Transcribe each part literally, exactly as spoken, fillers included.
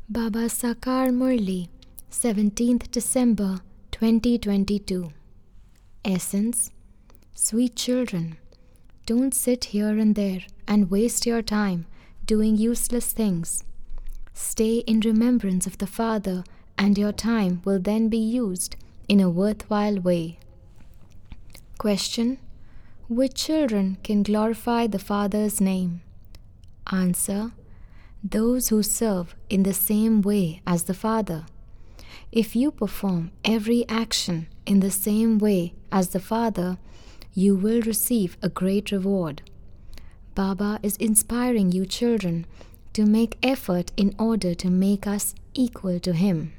Baba Sakar Murli, seventeenth December twenty twenty-two. Essence: Sweet children, don't sit here and there and waste your time doing useless things. Stay in remembrance of the Father, and your time will then be used in a worthwhile way. Question: Which children can glorify the Father's name? Answer: Those who serve in the same way as the Father. If you perform every action in the same way as the Father, you will receive a great reward. Baba is inspiring you children to make effort in order to make us equal to Him.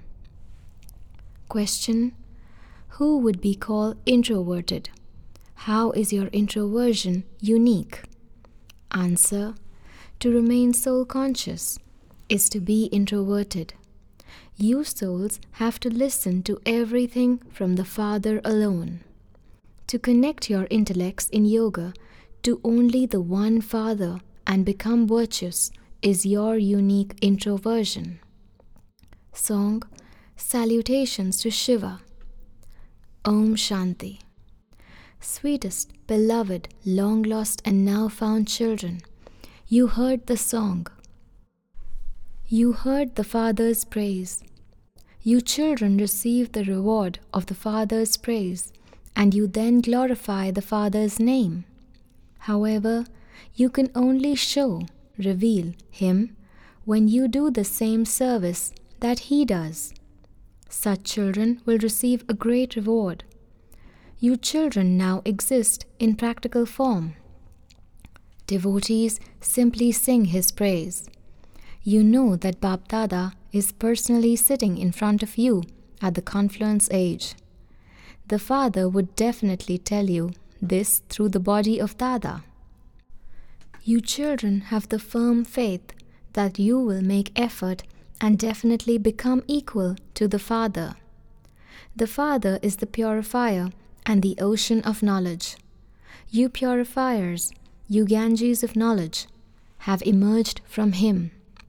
Question: Who would be called introverted? How is your introversion unique? Answer: To remain soul-conscious is to be introverted. You souls have to listen to everything from the Father alone. To connect your intellects in yoga to only the one Father and become virtuous is your unique introversion. Song: Salutations to Shiva. Om Shanti. Sweetest, beloved, long-lost and now found children, you heard the song. You heard the Father's praise. You children receive the reward of the Father's praise, and you then glorify the Father's name. However, you can only show, reveal Him when you do the same service that He does. Such children will receive a great reward. You children now exist in practical form. Devotees simply sing His praise. You know that Bap Dada is personally sitting in front of you at the confluence age. The Father would definitely tell you this through the body of Dada. You children have the firm faith that you will make effort and definitely become equal to the Father. The Father is the purifier and the ocean of knowledge. You purifiers, you Ganges of knowledge, have emerged from Him.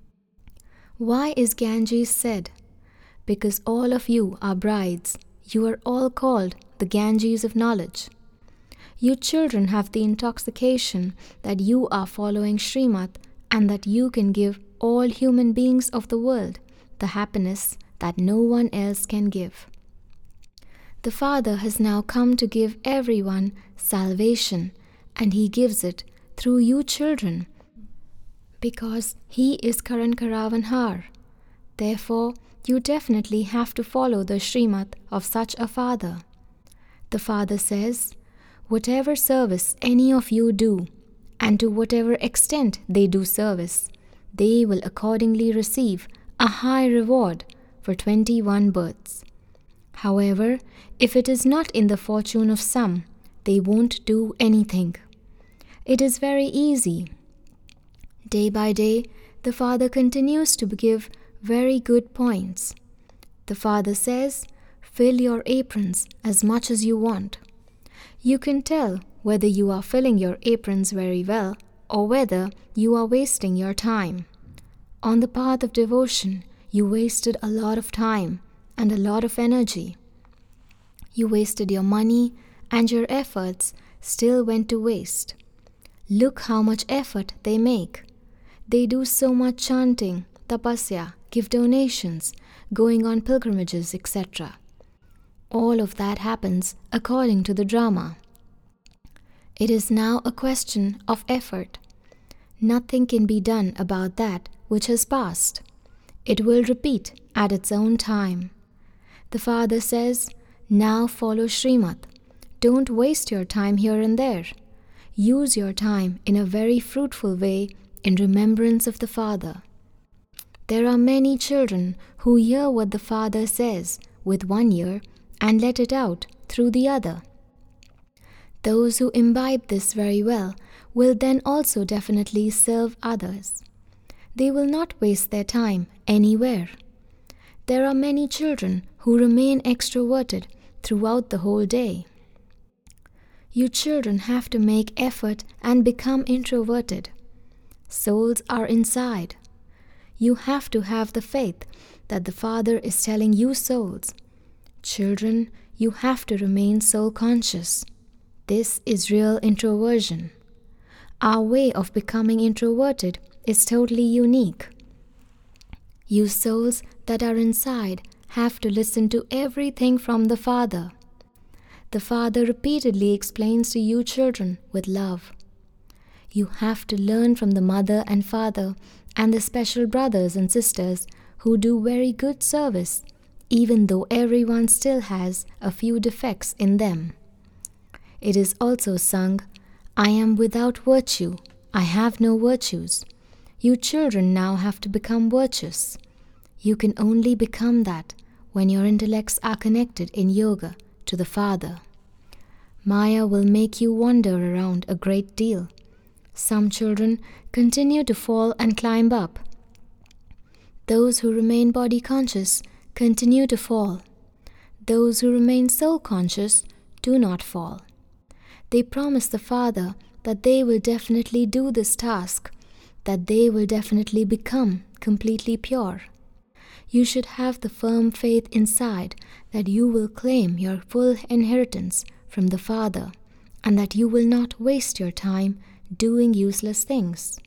Why is Ganges said? Because all of you are brides. You are all called the Ganges of knowledge. You children have the intoxication that you are following Srimad and that you can give all human beings of the world the happiness that no one else can give. The Father has now come to give everyone salvation, and He gives it through you children, because He is Karan Karavan Har. Therefore, you definitely have to follow the Srimad of such a Father. The Father says, whatever service any of you do, and to whatever extent they do service, they will accordingly receive a high reward for twenty-one births. However, if it is not in the fortune of some, they won't do anything. It is very easy. Day by day, the Father continues to give very good points. The Father says, fill your aprons as much as you want. You can tell whether you are filling your aprons very well or whether you are wasting your time. On the path of devotion, you wasted a lot of time and a lot of energy. You wasted your money, and your efforts still went to waste. Look how much effort they make. They do so much chanting, tapasya, give donations, going on pilgrimages, et cetera. All of that happens according to the drama. It is now a question of effort. Nothing can be done about that which has passed. It will repeat at its own time. The Father says, now follow Srimad. Don't waste your time here and there. Use your time in a very fruitful way in remembrance of the Father. There are many children who hear what the Father says with one ear and let it out through the other. Those who imbibe this very well will then also definitely serve others. They will not waste their time anywhere. There are many children who remain extroverted throughout the whole day. You children have to make effort and become introverted. Souls are inside. You have to have the faith that the Father is telling you souls. Children, you have to remain soul conscious. This is real introversion. Our way of becoming introverted is totally unique. You souls that are inside have to listen to everything from the Father. The Father repeatedly explains to you children with love. You have to learn from the mother and father and the special brothers and sisters who do very good service, even though everyone still has a few defects in them. It is also sung, I am without virtue, I have no virtues. You children now have to become virtuous. You can only become that when your intellects are connected in yoga to the Father. Maya will make you wander around a great deal. Some children continue to fall and climb up. Those who remain body conscious continue to fall. Those who remain soul conscious do not fall. They promise the Father that they will definitely do this task, that they will definitely become completely pure. You should have the firm faith inside that you will claim your full inheritance from the Father and that you will not waste your time doing useless things.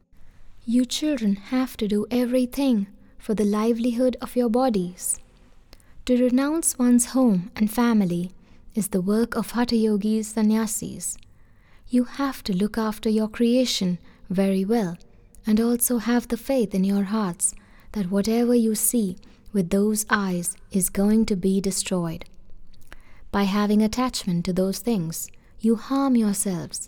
You children have to do everything for the livelihood of your bodies. To renounce one's home and family is the work of Hatha Yogis sannyasis. You have to look after your creation very well and also have the faith in your hearts that whatever you see with those eyes is going to be destroyed. By having attachment to those things, you harm yourselves.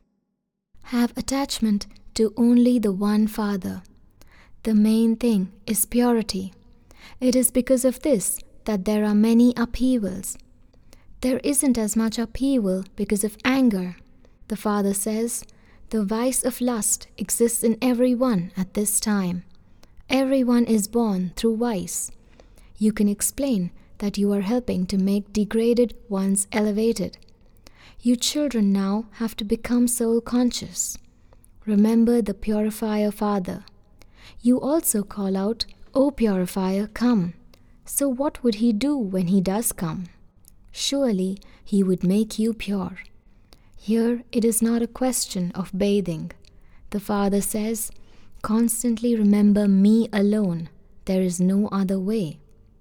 Have attachment to only the one Father. The main thing is purity. It is because of this that there are many upheavals. There isn't as much upheaval because of anger. The Father says, the vice of lust exists in everyone at this time. Everyone is born through vice. You can explain that you are helping to make degraded ones elevated. You children now have to become soul conscious. Remember the Purifier Father. You also call out, O Purifier, come. So what would he do when he does come? Surely he would make you pure. Here it is not a question of bathing. The Father says, constantly remember me alone. There is no other way.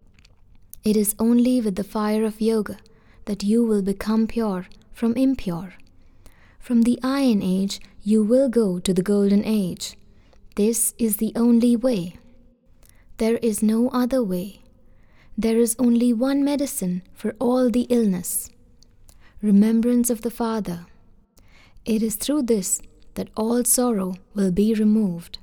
It is only with the fire of yoga that you will become pure from impure. From the Iron Age, you will go to the Golden Age. This is the only way. There is no other way. There is only one medicine for all the illness. Remembrance of the Father. It is through this that all sorrow will be removed.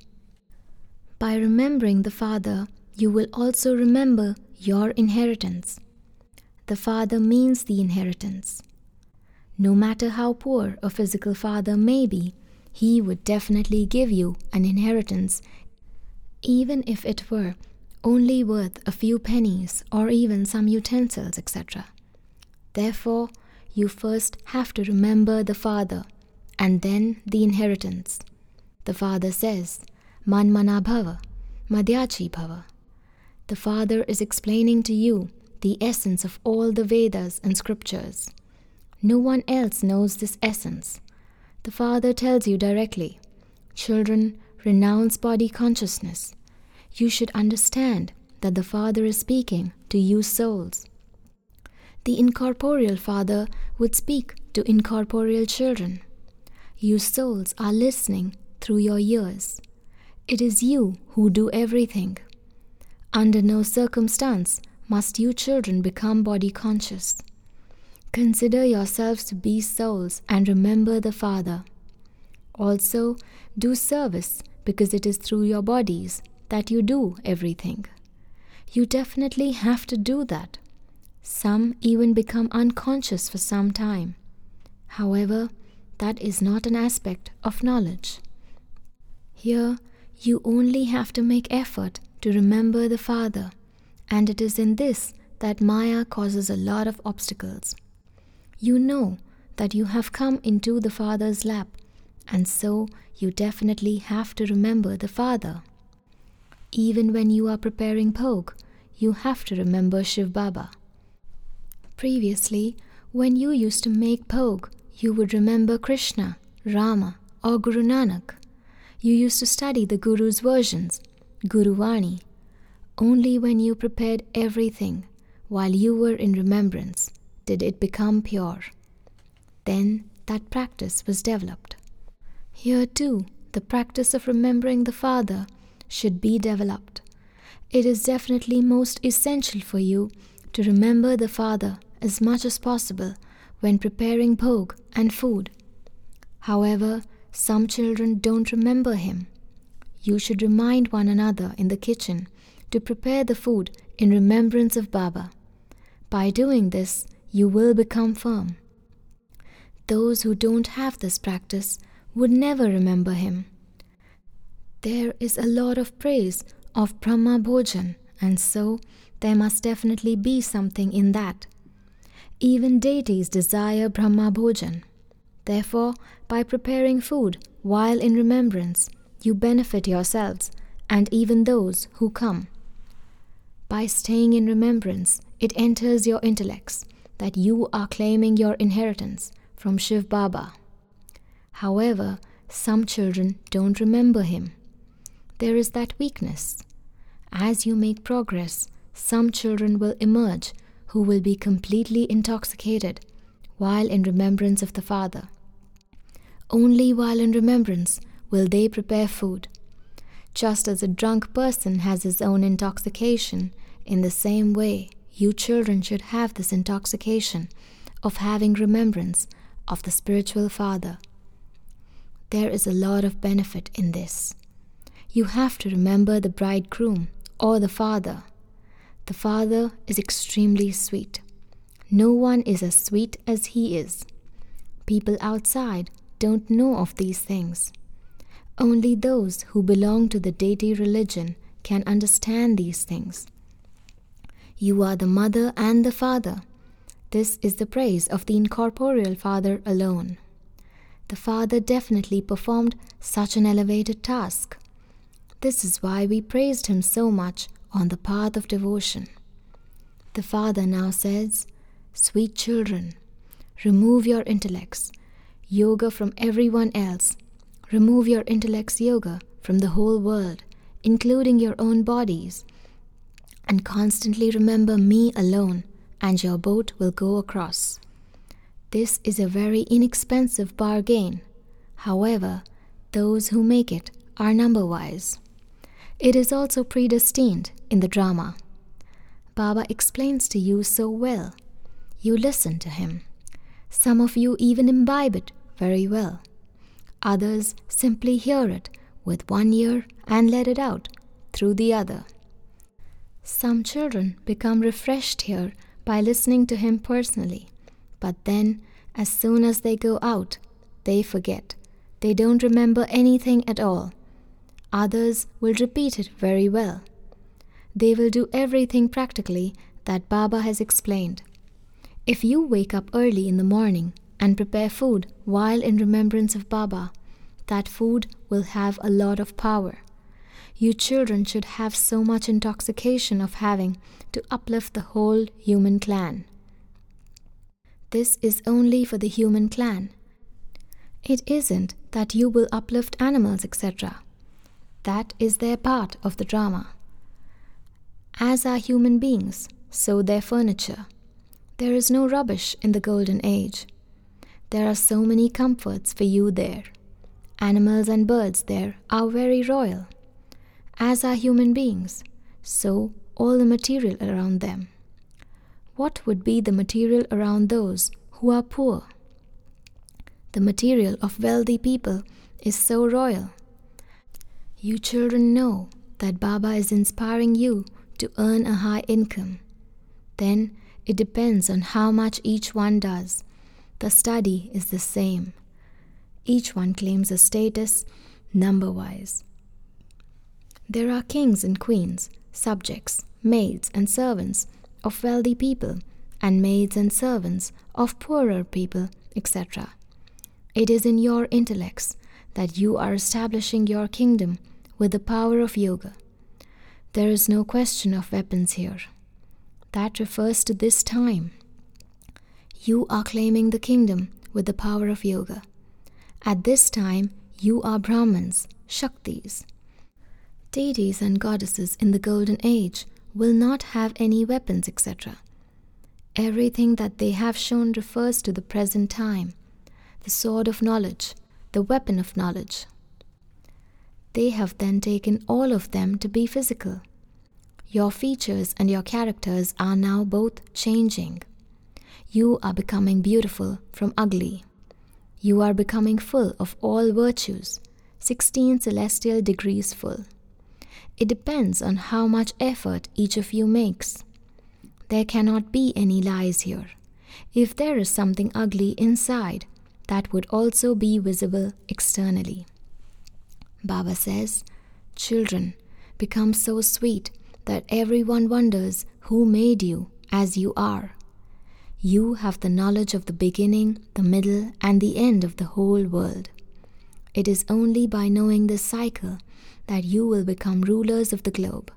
By remembering the Father, you will also remember your inheritance. The Father means the inheritance. No matter how poor a physical father may be, he would definitely give you an inheritance, even if it were only worth a few pennies or even some utensils, et cetera. Therefore, you first have to remember the Father and then the inheritance. The Father says, Manmana bhava, madhyachi bhava. The Father is explaining to you the essence of all the Vedas and scriptures. No one else knows this essence. The Father tells you directly, children, renounce body consciousness. You should understand that the Father is speaking to you souls. The incorporeal Father would speak to incorporeal children. You souls are listening through your ears. It is you who do everything. Under no circumstance must you children become body conscious. Consider yourselves to be souls and remember the Father. Also, do service because it is through your bodies that you do everything. You definitely have to do that. Some even become unconscious for some time. However, that is not an aspect of knowledge. Here, you only have to make effort to remember the Father, and it is in this that Maya causes a lot of obstacles. You know that you have come into the Father's lap, and so you definitely have to remember the Father. Even when you are preparing bhog, you have to remember Shiv Baba. Previously, when you used to make bhog, you would remember Krishna, Rama, or Guru Nanak. You used to study the Guru's versions, Guru Vani. Only when you prepared everything while you were in remembrance did it become pure. Then that practice was developed. Here too, the practice of remembering the Father should be developed. It is definitely most essential for you to remember the Father as much as possible when preparing bhog and food. However, some children don't remember him. You should remind one another in the kitchen to prepare the food in remembrance of Baba. By doing this, you will become firm. Those who don't have this practice would never remember him. There is a lot of praise of Brahma Bhojan, and so there must definitely be something in that. Even deities desire Brahma Bhojan. Therefore, by preparing food while in remembrance, you benefit yourselves and even those who come. By staying in remembrance, it enters your intellects that you are claiming your inheritance from Shiv Baba. However, some children don't remember him. There is that weakness. As you make progress, some children will emerge who will be completely intoxicated while in remembrance of the Father. Only while in remembrance will they prepare food. Just as a drunk person has his own intoxication, in the same way, you children should have this intoxication of having remembrance of the spiritual Father. There is a lot of benefit in this. You have to remember the bridegroom or the Father. The Father is extremely sweet. No one is as sweet as he is. People outside don't know of these things. Only those who belong to the deity religion can understand these things. You are the mother and the father. This is the praise of the incorporeal Father alone. The Father definitely performed such an elevated task. This is why we praised him so much on the path of devotion. The Father now says, "Sweet children, remove your intellects, yoga from everyone else. Remove your intellect's yoga from the whole world, including your own bodies, and constantly remember me alone, and your boat will go across." This is a very inexpensive bargain. However, those who make it are number-wise. It is also predestined in the drama. Baba explains to you so well. You listen to him. Some of you even imbibe it very well. Others simply hear it with one ear and let it out through the other. Some children become refreshed here by listening to him personally, but then, as soon as they go out, they forget. They don't remember anything at all. Others will repeat it very well. They will do everything practically that Baba has explained. If you wake up early in the morning and prepare food while in remembrance of Baba, that food will have a lot of power. You children should have so much intoxication of having to uplift the whole human clan. This is only for the human clan. It isn't that you will uplift animals, et cetera. That is their part of the drama. As are human beings, so their furniture. There is no rubbish in the golden age. There are so many comforts for you there. Animals and birds there are very royal. As are human beings, so all the material around them. What would be the material around those who are poor? The material of wealthy people is so royal. You children know that Baba is inspiring you to earn a high income. Then it depends on how much each one does. The study is the same. Each one claims a status number-wise. There are kings and queens, subjects, maids and servants of wealthy people, and maids and servants of poorer people, et cetera. It is in your intellects that you are establishing your kingdom with the power of yoga. There is no question of weapons here. That refers to this time. You are claiming the kingdom with the power of yoga. At this time, you are Brahmins, Shaktis. Deities and goddesses in the golden age will not have any weapons, et cetera. Everything that they have shown refers to the present time, the sword of knowledge, the weapon of knowledge. They have then taken all of them to be physical. Your features and your characters are now both changing. You are becoming beautiful from ugly. You are becoming full of all virtues, sixteen celestial degrees full. It depends on how much effort each of you makes. There cannot be any lies here. If there is something ugly inside, that would also be visible externally. Baba says, children, become so sweet that everyone wonders who made you as you are. You have the knowledge of the beginning, the middle, and the end of the whole world. It is only by knowing this cycle that you will become rulers of the globe.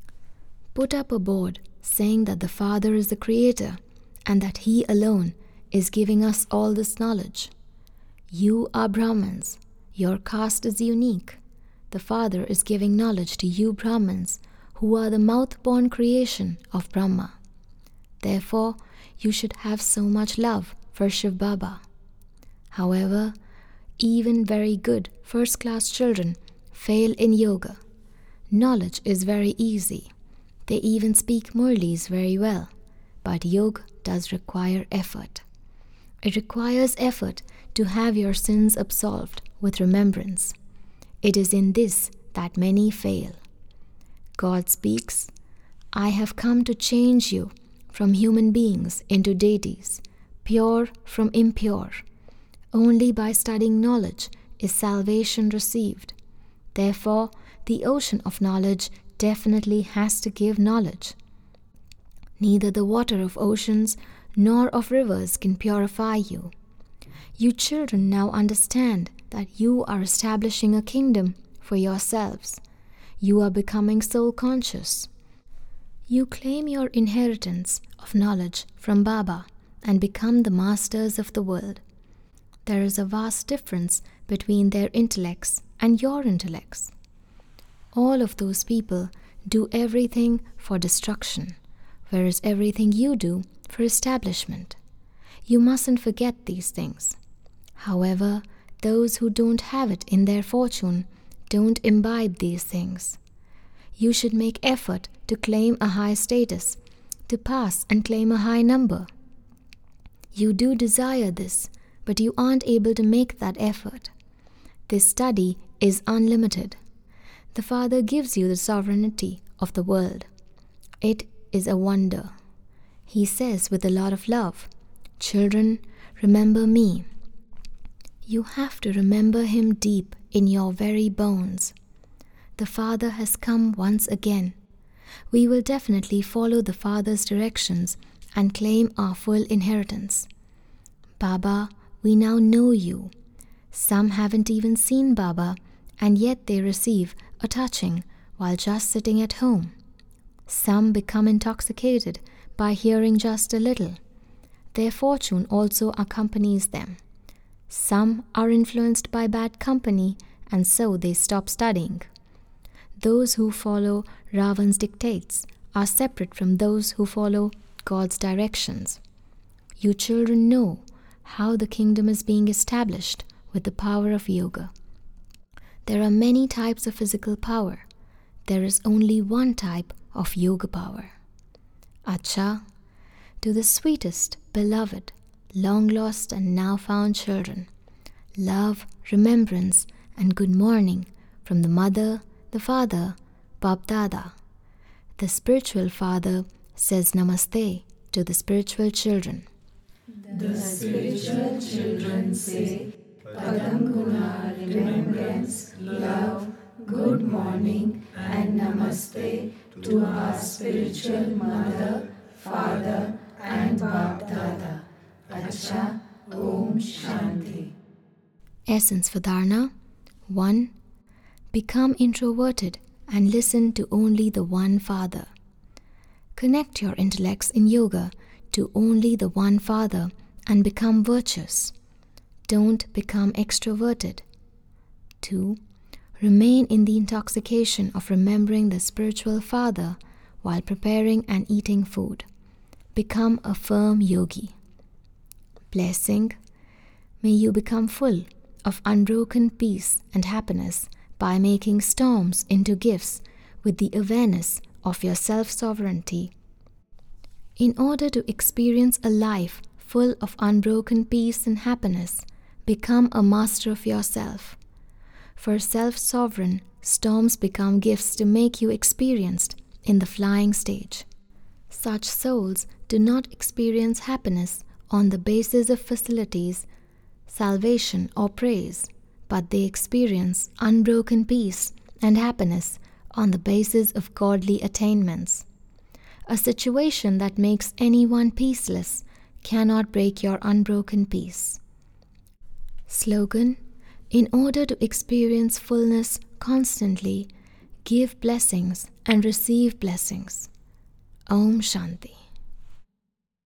Put up a board saying that the Father is the Creator and that He alone is giving us all this knowledge. You are Brahmins. Your caste is unique. The Father is giving knowledge to you Brahmins, who are the mouth-born creation of Brahma. Therefore, you should have so much love for Shiv Baba. However, even very good first-class children fail in yoga. Knowledge is very easy. They even speak Murlis very well. But yoga does require effort. It requires effort to have your sins absolved with remembrance. It is in this that many fail. God speaks, I have come to change you from human beings into deities, pure from impure. Only by studying knowledge is salvation received. Therefore, the ocean of knowledge definitely has to give knowledge. Neither the water of oceans nor of rivers can purify you. You children now understand that you are establishing a kingdom for yourselves. You are becoming soul conscious. You claim your inheritance of knowledge from Baba and become the masters of the world. There is a vast difference between their intellects and your intellects. All of those people do everything for destruction, whereas everything you do for establishment. You mustn't forget these things. However, those who don't have it in their fortune don't imbibe these things. You should make effort to claim a high status, to pass and claim a high number. You do desire this, but you aren't able to make that effort. This study is unlimited. The Father gives you the sovereignty of the world. It is a wonder. He says with a lot of love, children, remember me. You have to remember Him deep in your very bones. The Father has come once again. We will definitely follow the Father's directions and claim our full inheritance. Baba, we now know you. Some haven't even seen Baba, and yet they receive a touching while just sitting at home. Some become intoxicated by hearing just a little. Their fortune also accompanies them. Some are influenced by bad company, and so they stop studying. Those who follow Ravan's dictates are separate from those who follow God's directions. You children know how the kingdom is being established with the power of yoga. There are many types of physical power. There is only one type of yoga power. Acha, to the sweetest, beloved, long-lost and now-found children, love, remembrance, and good morning from the mother, the father, Bap Dada. The spiritual father says namaste to the spiritual children. The spiritual children say Padam Guna, remembrance, love, good morning, and namaste to our spiritual mother, father, and Bap Dada. Acha, Om Shanti. Essence for Dharana. one. Become introverted and listen to only the one Father. Connect your intellects in yoga to only the one Father and become virtuous. Don't become extroverted. two. Remain in the intoxication of remembering the spiritual Father while preparing and eating food. Become a firm yogi. Blessing. May you become full of unbroken peace and happiness by making storms into gifts with the awareness of your self-sovereignty. In order to experience a life full of unbroken peace and happiness, become a master of yourself. For self-sovereign, storms become gifts to make you experienced in the flying stage. Such souls do not experience happiness on the basis of facilities, salvation, or praise, but they experience unbroken peace and happiness on the basis of godly attainments. A situation that makes anyone peaceless cannot break your unbroken peace. Slogan: in order to experience fullness constantly, give blessings and receive blessings. Om Shanti.